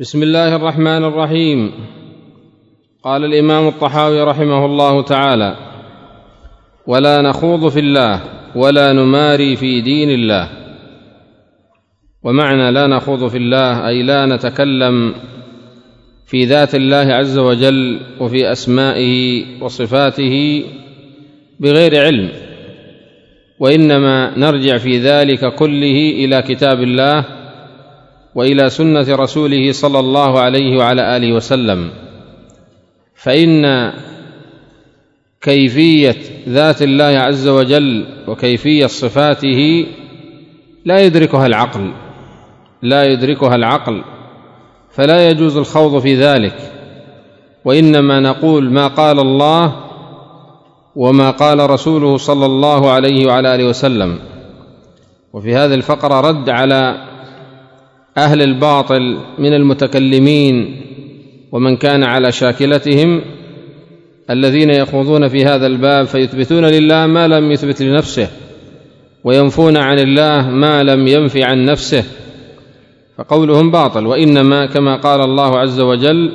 بسم الله الرحمن الرحيم. قال الإمام الطحاوي رحمه الله تعالى: ولا نخوض في الله ولا نماري في دين الله. ومعنى لا نخوض في الله أي لا نتكلم في ذات الله عز وجل وفي أسمائه وصفاته بغير علم، وإنما نرجع في ذلك كله إلى كتاب الله وإلى سنة رسوله صلى الله عليه وعلى آله وسلم، فإن كيفية ذات الله عز وجل وكيفية صفاته لا يدركها العقل، فلا يجوز الخوض في ذلك، وإنما نقول ما قال الله وما قال رسوله صلى الله عليه وعلى آله وسلم. وفي هذه الفقرة رد على أهل الباطل من المتكلمين ومن كان على شاكلتهم الذين يخوضون في هذا الباب فيثبتون لله ما لم يثبت لنفسه وينفون عن الله ما لم ينف عن نفسه، فقولهم باطل. وإنما كما قال الله عز وجل: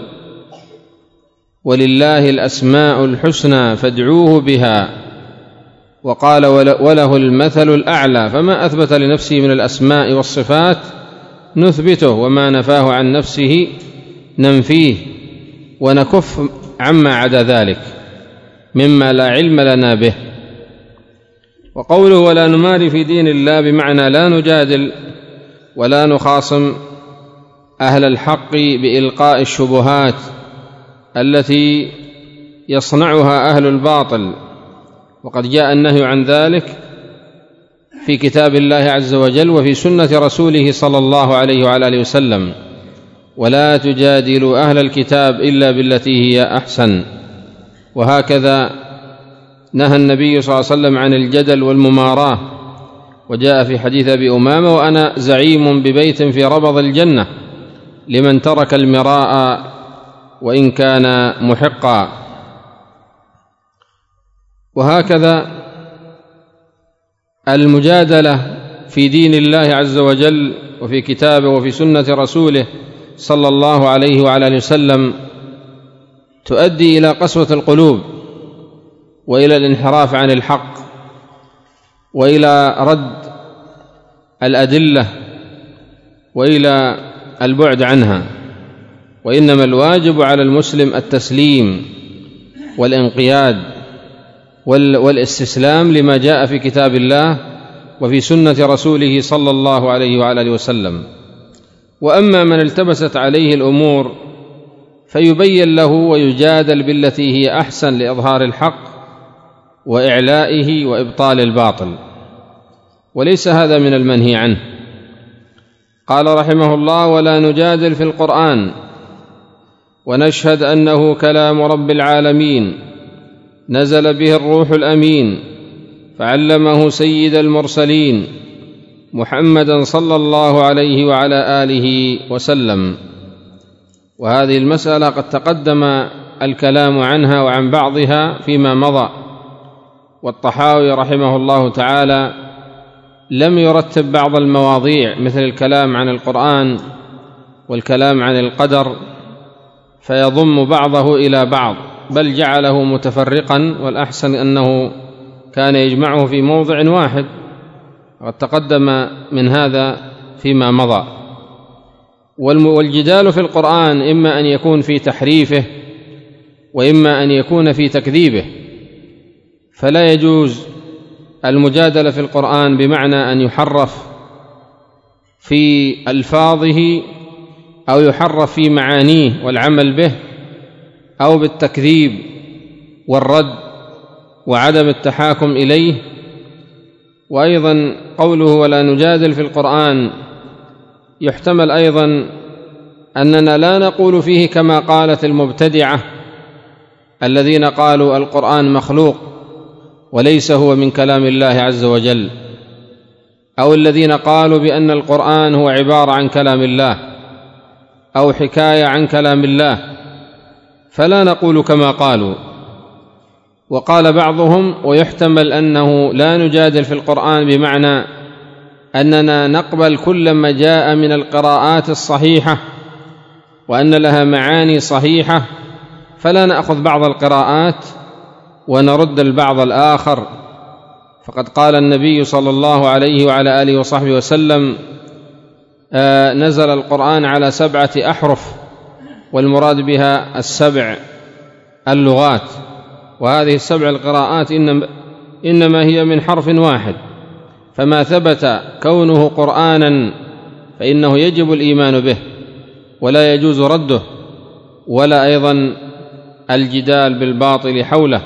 ولله الأسماء الحسنى فادعوه بها، وقال: وله المثل الأعلى. فما أثبت لنفسه من الأسماء والصفات نثبته، وما نفاه عن نفسه ننفيه، ونكف عما عدا ذلك مما لا علم لنا به. وقوله ولا نماري في دين الله بمعنى لا نجادل ولا نخاصم أهل الحق بإلقاء الشبهات التي يصنعها أهل الباطل، وقد جاء النهي عن ذلك في كتاب الله عز وجل وفي سنة رسوله صلى الله عليه وعلى آله وسلم: ولا تجادلوا أهل الكتاب إلا بالتي هي أحسن. وهكذا نهى النبي صلى الله عليه وسلم عن الجدل والمماراة، وجاء في حديث أبي أمامة: وأنا زعيم ببيت في ربض الجنة لمن ترك المراء وإن كان محقا. وهكذا المجادلة في دين الله عز وجل وفي كتابه وفي سنة رسوله صلى الله عليه وعلى آله وسلم تؤدي إلى قسوة القلوب وإلى الانحراف عن الحق وإلى رد الأدلة وإلى البعد عنها. وإنما الواجب على المسلم التسليم والانقياد والاستسلام لما جاء في كتاب الله وفي سنة رسوله صلى الله عليه وعلى آله وسلم. وأما من التبست عليه الأمور فيبين له ويجادل بالتي هي أحسن لإظهار الحق وإعلائه وإبطال الباطل، وليس هذا من المنهي عنه. قال رحمه الله: ولا نجادل في القرآن، ونشهد أنه كلام رب العالمين نزل به الروح الأمين فعلمه سيد المرسلين محمدا صلى الله عليه وعلى آله وسلم. وهذه المسألة قد تقدم الكلام عنها وعن بعضها فيما مضى، والطحاوي رحمه الله تعالى لم يرتب بعض المواضيع مثل الكلام عن القرآن والكلام عن القدر فيضم بعضه إلى بعض، بل جعله متفرقا، والأحسن أنه كان يجمعه في موضع واحد، وقد تقدم من هذا فيما مضى. والجدال في القرآن إما أن يكون في تحريفه وإما أن يكون في تكذيبه، فلا يجوز المجادلة في القرآن بمعنى أن يحرف في ألفاظه أو يحرف في معانيه والعمل به، أو بالتكذيب والرد وعدم التحاكم إليه. وأيضا قوله ولا نجادل في القرآن يحتمل أيضا أننا لا نقول فيه كما قالت المبتدعة الذين قالوا القرآن مخلوق وليس هو من كلام الله عز وجل، أو الذين قالوا بأن القرآن هو عبارة عن كلام الله أو حكاية عن كلام الله، فلا نقول كما قالوا. وقال بعضهم: ويحتمل أنه لا نجادل في القرآن بمعنى أننا نقبل كل ما جاء من القراءات الصحيحة وأن لها معاني صحيحة، فلا نأخذ بعض القراءات ونرد البعض الآخر. فقد قال النبي صلى الله عليه وعلى آله وصحبه وسلم: نزل القرآن على 7 أحرف، والمراد بها 7 اللغات، وهذه 7 القراءات إنما هي من حرف واحد، فما ثبت كونه قرآنا فإنه يجب الإيمان به ولا يجوز رده، ولا أيضا الجدال بالباطل حوله،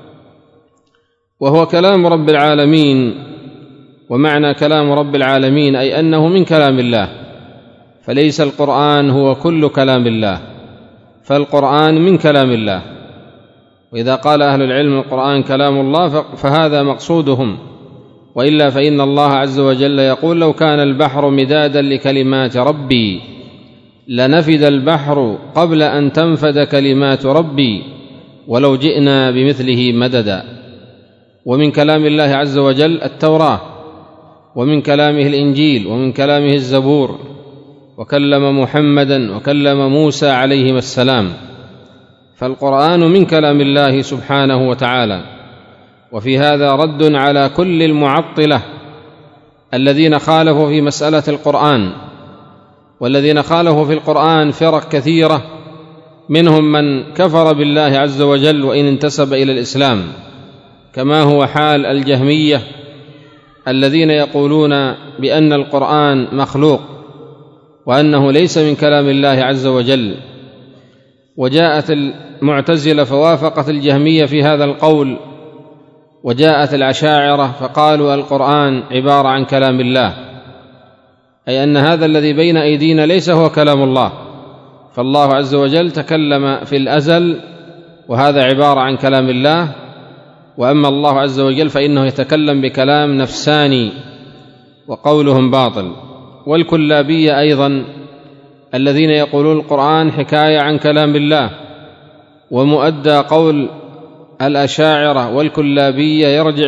وهو كلام رب العالمين. ومعنى كلام رب العالمين أي أنه من كلام الله، فليس القرآن هو كل كلام الله، فالقرآن من كلام الله. وإذا قال أهل العلم القرآن كلام الله فهذا مقصودهم، وإلا فإن الله عز وجل يقول: لو كان البحر مدادا لكلمات ربي لنفد البحر قبل أن تنفد كلمات ربي ولو جئنا بمثله مددا. ومن كلام الله عز وجل التوراة، ومن كلامه الإنجيل، ومن كلامه الزبور، وكلم محمدا وكلم موسى عليهما السلام، فالقرآن من كلام الله سبحانه وتعالى. وفي هذا رد على كل المعطلة الذين خالفوا في مسألة القرآن، والذين خالفوا في القرآن فرق كثيرة، منهم من كفر بالله عز وجل وإن انتسب إلى الإسلام، كما هو حال الجهمية الذين يقولون بأن القرآن مخلوق وأنه ليس من كلام الله عز وجل. وجاءت المعتزلة فوافقت الجهمية في هذا القول، وجاءت الأشاعرة فقالوا القرآن عبارة عن كلام الله، أي أن هذا الذي بين أيدينا ليس هو كلام الله، فالله عز وجل تكلم في الأزل وهذا عبارة عن كلام الله، وأما الله عز وجل فإنه يتكلم بكلام نفساني، وقولهم باطل. والكلابية أيضا الذين يقولون القرآن حكاية عن كلام الله، ومؤدى قول الأشاعرة والكلابية يرجع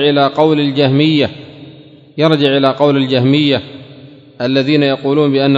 إلى قول الجهمية الذين يقولون بأن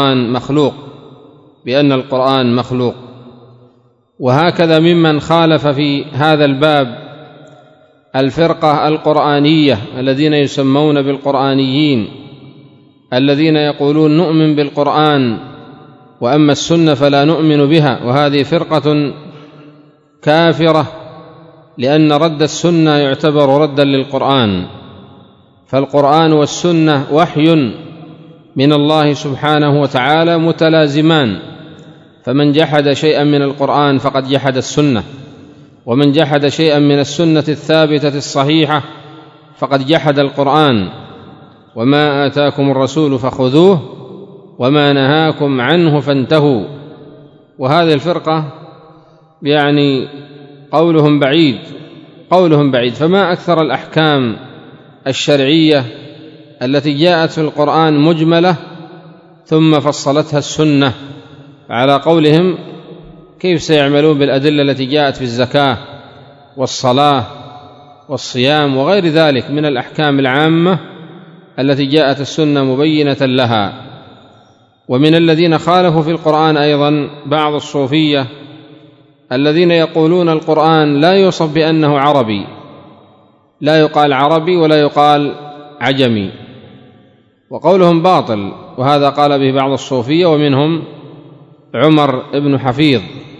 القرآن مخلوق. وهكذا ممن خالف في هذا الباب الفرقة القرآنية الذين يسمون بالقرآنيين، الذين يقولون نؤمن بالقرآن وأما السنة فلا نؤمن بها، وهذه فرقة كافرة، لأن رد السنة يعتبر ردا للقرآن، فالقرآن والسنة وحي من الله سبحانه وتعالى متلازمان، فمن جحد شيئا من القرآن فقد جحد السنة، ومن جحد شيئا من السنة الثابتة الصحيحة فقد جحد القرآن. وما آتاكم الرسول فخذوه وما نهاكم عنه فانتهوا. وهذه الفرقة يعني قولهم بعيد، فما أكثر الأحكام الشرعية التي جاءت في القرآن مجملة ثم فصلتها السنة. على قولهم كيف سيعملون بالأدلة التي جاءت في الزكاة والصلاة والصيام وغير ذلك من الأحكام العامة التي جاءت السنة مبينة لها. ومن الذين خالفوا في القرآن أيضا بعض الصوفية الذين يقولون القرآن لا يوصف بأنه عربي، لا يقال عربي ولا يقال عجمي، وقولهم باطل، وهذا قال به بعض الصوفية ومنهم عمر بن حفيظ.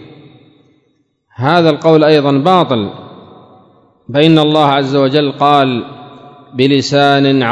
هذا القول أيضا باطل، فإن الله عز وجل قال بلسان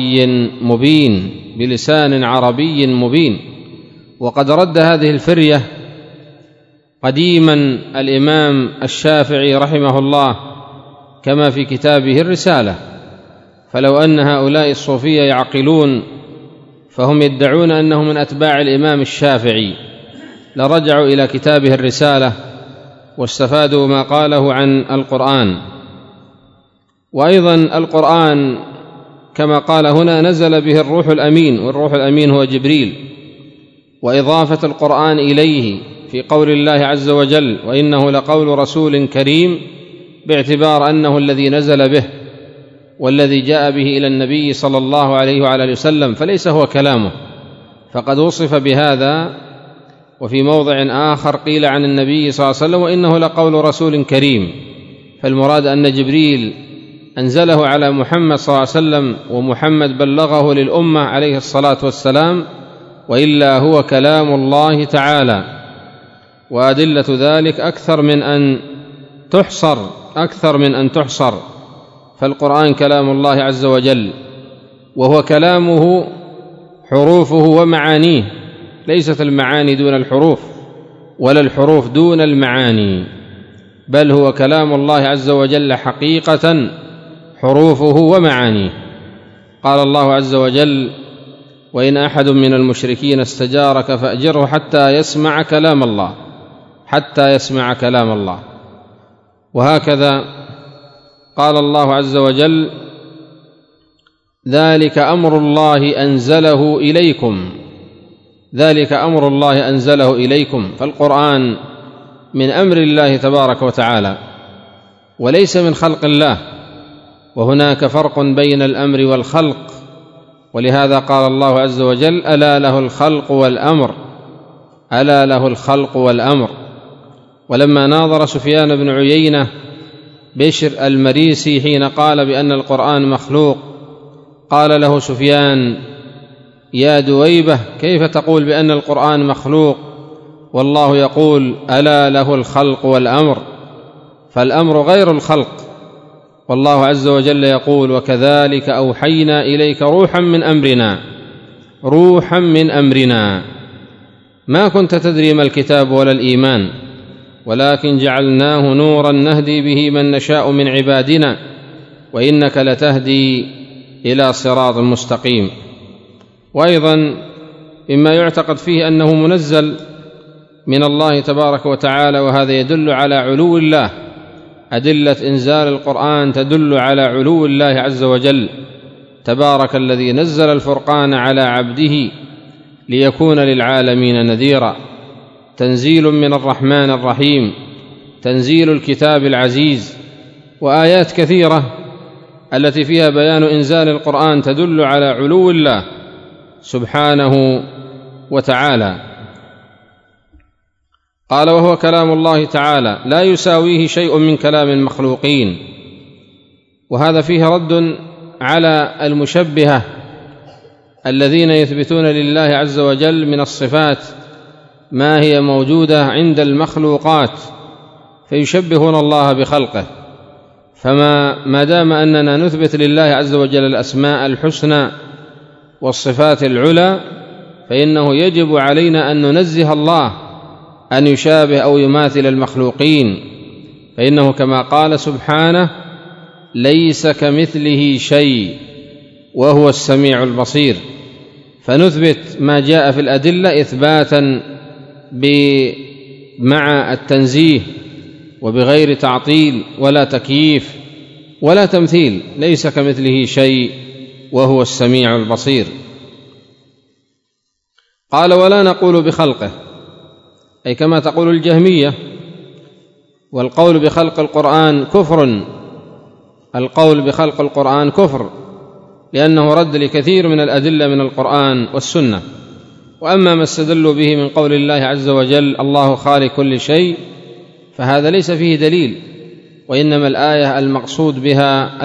عربي مبين. وقد رد هذه الفرية قديما الإمام الشافعي رحمه الله كما في كتابه الرسالة. فلو أن هؤلاء الصوفية يعقلون فهم يدعون أنهم من أتباع الإمام الشافعي لرجعوا إلى كتابه الرسالة واستفادوا ما قاله عن القرآن. وأيضا القرآن كما قال هنا نزل به الروح الأمين، والروح الأمين هو جبريل، وإضافة القرآن إليه في قول الله عز وجل وإنه لقول رسول كريم، باعتبار أنه الذي نزل به والذي جاء به إلى النبي صلى الله عليه وعلى آله وسلم، فليس هو كلامه، فقد وصف بهذا وفي موضع آخر قيل عن النبي صلى الله عليه وسلم وإنه لقول رسول كريم، فالمراد أن جبريل أنزله على محمد صلى الله عليه وسلم ومحمد بلغه للأمة عليه الصلاة والسلام، وإلا هو كلام الله تعالى. وأدلة ذلك أكثر من أن تحصر، فالقرآن كلام الله عز وجل، وهو كلامه حروفه ومعانيه، ليست المعاني دون الحروف ولا الحروف دون المعاني، بل هو كلام الله عز وجل حقيقة حروفه ومعانيه. قال الله عز وجل: وإن أحد من المشركين استجارك فأجره حتى يسمع كلام الله. وهكذا قال الله عز وجل: ذلك أمر الله أنزله إليكم. فالقرآن من أمر الله تبارك وتعالى وليس من خلق الله، وهناك فرق بين الأمر والخلق، ولهذا قال الله عز وجل: ألا له الخلق والأمر. ولما ناظر سفيان بن عيينة بشر المريسي حين قال بأن القرآن مخلوق، قال له سفيان: يا دويبة، كيف تقول بأن القرآن مخلوق والله يقول ألا له الخلق والأمر؟ فالأمر غير الخلق، والله عز وجل يقول: وكذلك أوحينا إليك روحا من أمرنا ما كنت تدري ما الكتاب ولا الإيمان ولكن جعلناه نورا نهدي به من نشاء من عبادنا وإنك لتهدي إلى صراط مستقيم. وأيضا مما يعتقد فيه أنه منزل من الله تبارك وتعالى، وهذا يدل على علو الله. أدلة إنزال القرآن تدل على علو الله عز وجل. تبارك الذي نزل الفرقان على عبده ليكون للعالمين نذيرا. تنزيل من الرحمن الرحيم، تنزيل الكتاب العزيز. وآيات كثيرة التي فيها بيان إنزال القرآن تدل على علو الله سبحانه وتعالى. قال: وهو كلام الله تعالى لا يساويه شيء من كلام المخلوقين. وهذا فيه رد على المشبهة الذين يثبتون لله عز وجل من الصفات ما هي موجودة عند المخلوقات، فيشبهون الله بخلقه. فما دام أننا نثبت لله عز وجل الأسماء الحسنى والصفات العلى، فإنه يجب علينا أن ننزه الله أن يشابه أو يماثل المخلوقين، فإنه كما قال سبحانه: ليس كمثله شيء وهو السميع البصير. فنثبت ما جاء في الأدلة إثباتا مع التنزيه وبغير تعطيل ولا تكييف ولا تمثيل. ليس كمثله شيء وهو السميع البصير. قال: ولا نقول بخلقه، أي كما تقول الجهمية. والقول بخلق القرآن كفر، القول بخلق القرآن كفر، لأنه رد لكثير من الأدلة من القرآن والسنة. وأما ما استدلوا به من قول الله عز وجل: الله خالق كل شيء، فهذا ليس فيه دليل، وإنما الآية المقصود بها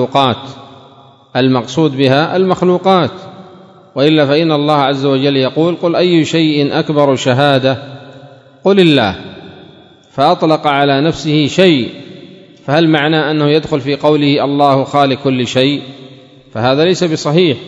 المخلوقات. وإلا فإن الله عز وجل يقول: قل أي شيء أكبر شهادة؟ قل الله. فأطلق على نفسه شيء، فهل معنى أنه يدخل في قوله الله خالق كل شيء؟ فهذا ليس بصحيح.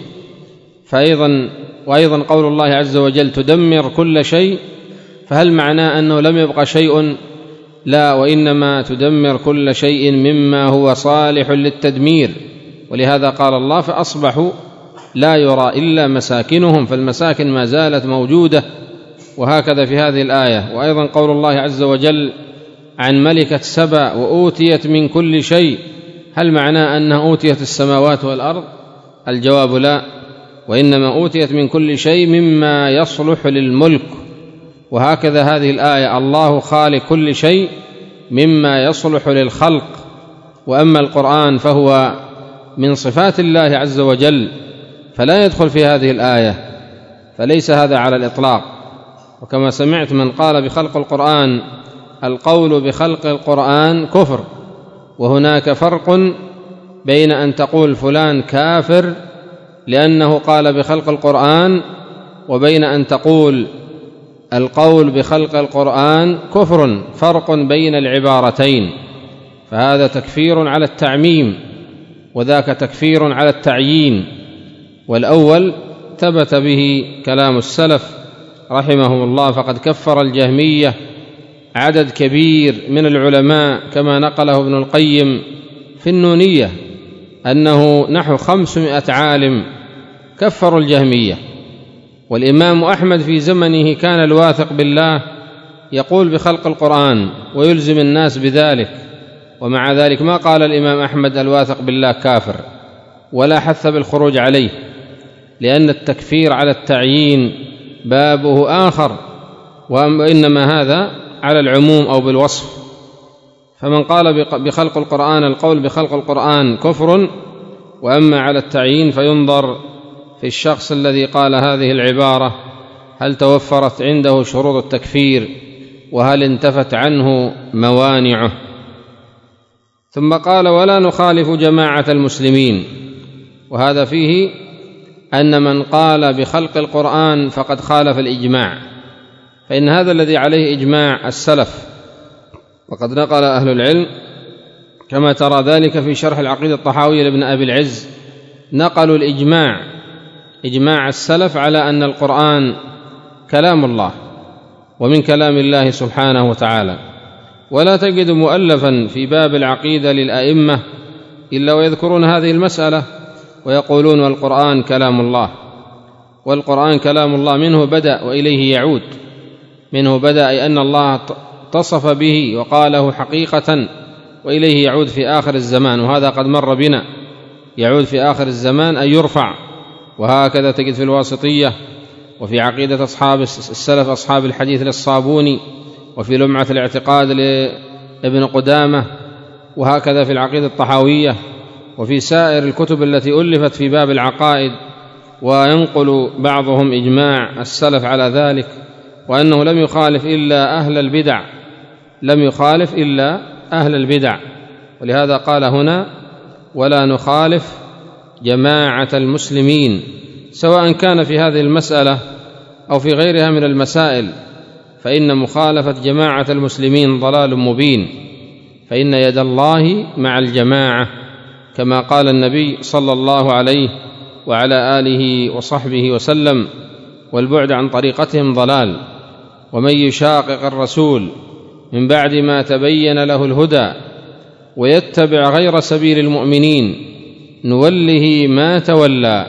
وأيضا قول الله عز وجل: تدمر كل شيء، فهل معناه أنه لم يبقى شيء؟ لا، وإنما تدمر كل شيء مما هو صالح للتدمير. ولهذا قال الله: فأصبحوا لا يرى إلا مساكنهم، فالمساكن ما زالت موجودة. وهكذا في هذه الآية. وأيضا قول الله عز وجل عن ملكة سبأ: وأوتيت من كل شيء، هل معناه أنها أوتيت السماوات والأرض؟ الجواب لا، وإنما أوتيت من كل شيء مما يصلح للملك. وهكذا هذه الآية: الله خالق كل شيء مما يصلح للخلق. وأما القرآن فهو من صفات الله عز وجل، فلا يدخل في هذه الآية، فليس هذا على الإطلاق. وكما سمعت من قال بخلق القرآن القول بخلق القرآن كفر، وهناك فرق بين أن تقول فلان كافر لأنه قال بخلق القرآن وبين أن تقول القول بخلق القرآن كفر، فرق بين العبارتين، فهذا تكفير على التعميم وذاك تكفير على التعيين، والأول ثبت به كلام السلف رحمهم الله، فقد كفر الجهمية عدد كبير من العلماء كما نقله ابن القيم في النونية أنه نحو 500 عالم كفروا الجهمية. والإمام أحمد في زمنه كان الواثق بالله يقول بخلق القرآن ويلزم الناس بذلك، ومع ذلك ما قال الإمام أحمد الواثق بالله كافر ولا حث بالخروج عليه، لأن التكفير على التعيين بابه آخر، وإنما هذا على العموم أو بالوصف. فمن قال بخلق القرآن القول بخلق القرآن كفر، وأما على التعيين فينظر في الشخص الذي قال هذه العبارة هل توفرت عنده شروط التكفير وهل انتفت عنه موانعه. ثم قال ولا نخالف جماعة المسلمين، وهذا فيه أن من قال بخلق القرآن فقد خالف الإجماع، فإن هذا الذي عليه إجماع السلف، وقد نقل أهل العلم كما ترى ذلك في شرح العقيدة الطحاوية لابن أبي العز، نقلوا الإجماع إجماع السلف على أن القرآن كلام الله ومن كلام الله سبحانه وتعالى. ولا تجد مؤلفا في باب العقيدة للأئمة إلا ويذكرون هذه المسألة ويقولون والقرآن كلام الله، والقرآن كلام الله منه بدأ وإليه يعود، منه بدأ أي أن الله اتصف به وقاله حقيقة وإليه يعود في آخر الزمان، وهذا قد مر بنا، يعود في آخر الزمان أن يرفع. وهكذا تجد في الواسطية وفي عقيدة أصحاب السلف أصحاب الحديث للصابوني، وفي لمعة الاعتقاد لابن قدامة، وهكذا في العقيدة الطحاوية، وفي سائر الكتب التي ألفت في باب العقائد، وينقل بعضهم إجماع السلف على ذلك، وأنه لم يخالف إلا أهل البدع، لم يخالف إلا أهل البدع. ولهذا قال هنا ولا نخالف جماعة المسلمين، سواء كان في هذه المسألة أو في غيرها من المسائل، فإن مخالفة جماعة المسلمين ضلال مبين، فإن يد الله مع الجماعة كما قال النبي صلى الله عليه وعلى آله وصحبه وسلم، والبعد عن طريقتهم ضلال. ومن يشاقق الرسول من بعد ما تبين له الهدى ويتبع غير سبيل المؤمنين نوله ما تولى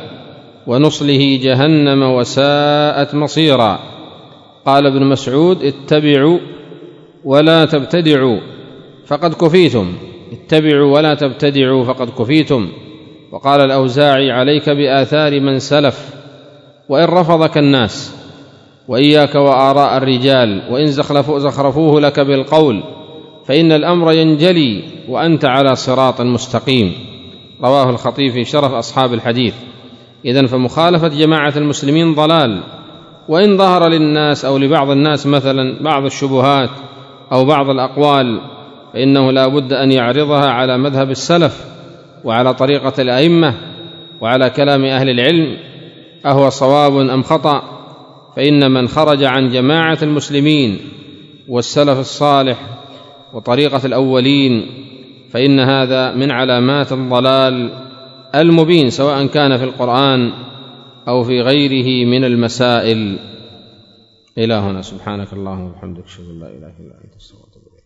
ونصله جهنم وساءت مصيرا. قال ابن مسعود اتبعوا ولا تبتدعوا فقد كفيتم، اتبعوا ولا تبتدعوا فقد كفيتم. وقال الأوزاعي عليك بآثار من سلف وإن رفضك الناس، وإياك وآراء الرجال وإن زخرفوه لك بالقول، فإن الأمر ينجلي وأنت على صراط مستقيم. رواه الخطيب في شرف أصحاب الحديث. إذن فمخالفة جماعة المسلمين ضلال، وإن ظهر للناس أو لبعض الناس مثلا بعض الشبهات أو بعض الأقوال، فإنه لا بد أن يعرضها على مذهب السلف وعلى طريقة الأئمة وعلى كلام أهل العلم، أهو صواب أم خطأ. فإن من خرج عن جماعة المسلمين والسلف الصالح وطريقة الأولين فإن هذا من علامات الضلال المبين، سواء كان في القرآن أو في غيره من المسائل. إلى هنا، سبحانك اللهم وبحمدك، أشهد أن لا إله إلا أنت، أستغفرك.